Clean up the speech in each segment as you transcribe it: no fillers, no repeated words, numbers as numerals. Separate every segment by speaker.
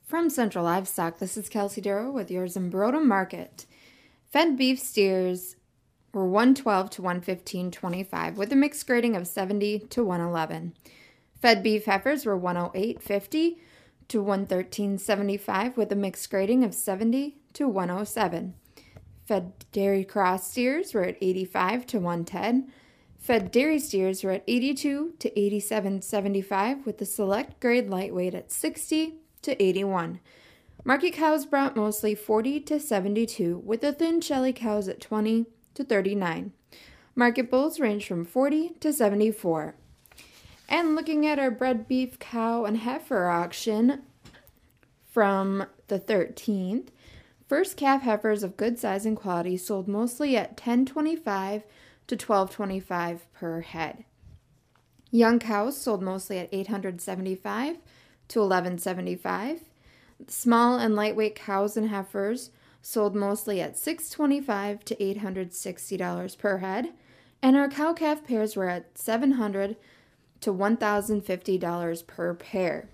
Speaker 1: From Central Livestock, this is Kelsey Darrow with your Zumbrota Market. Fed beef steers were 112 to 115.25 with a mixed grading of 70 to 111. Fed beef heifers were 108.50 to 113.75 with a mixed grading of 70 to 107. Fed dairy cross steers were at 85 to 110. Fed dairy steers were at 82 to 87.75 with the select grade lightweight at 60 to 81. Market cows brought mostly 40 to 72 with the thin shelly cows at 20 to 39. Market bulls range from 40 to 74. And looking at our bred beef cow and heifer auction from the 13th, first calf heifers of good size and quality sold mostly at $10.25 to $12.25 per head. Young cows sold mostly at $875 to $11.75. Small and lightweight cows and heifers sold mostly at $625 to $860 per head, and our cow-calf pairs were at $700 to $1,050 per pair.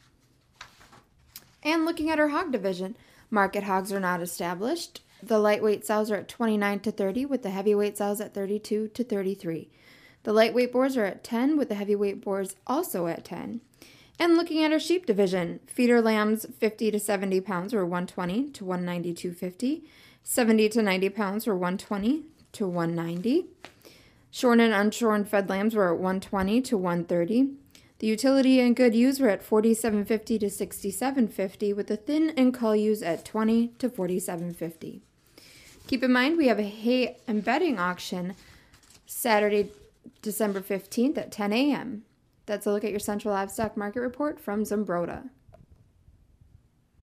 Speaker 1: And looking at our hog division, market hogs are not established. The lightweight sows are at 29 to 30, with the heavyweight sows at 32 to 33. The lightweight boars are at 10, with the heavyweight boars also at 10. And looking at our sheep division, feeder lambs 50 to 70 pounds were 120 to 192.50. 70 to 90 pounds were 120 to 190. Shorn and unshorn fed lambs were at 120 to 130. The utility and good ewes were at 47.50 to 67.50, with the thin and cull ewes at 20 to 47.50. Keep in mind we have a hay and bedding auction Saturday, December 15th at 10 a.m. That's a look at your Central Livestock Market Report from Zumbrota.